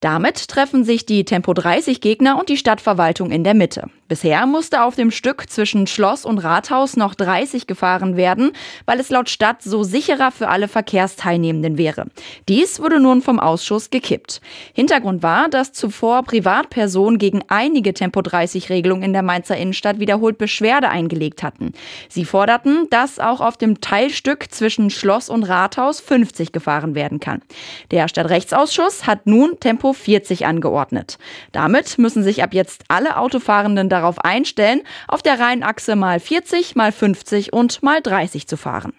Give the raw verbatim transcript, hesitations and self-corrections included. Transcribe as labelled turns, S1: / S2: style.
S1: Damit treffen sich die Tempo dreißig Gegner und die Stadtverwaltung in der Mitte. Bisher musste auf dem Stück zwischen Schloss und Rathaus noch dreißig gefahren werden, weil es laut Stadt so sicherer für alle Verkehrsteilnehmenden wäre. Dies wurde nun vom Ausschuss gekippt. Hintergrund war, dass zuvor Privatpersonen gegen einige Tempo dreißig Regelungen in der Mainzer Innenstadt wiederholt Beschwerde eingelegt hatten. Sie forderten, dass auch auf dem Teilstück zwischen Schloss und Rathaus fünfzig gefahren werden kann. Der Stadtrechtsausschuss hat nun Tempo vierzig angeordnet. Damit müssen sich ab jetzt alle Autofahrenden darauf einstellen, auf der Rheinachse mal vierzig, mal fünfzig und mal dreißig zu fahren.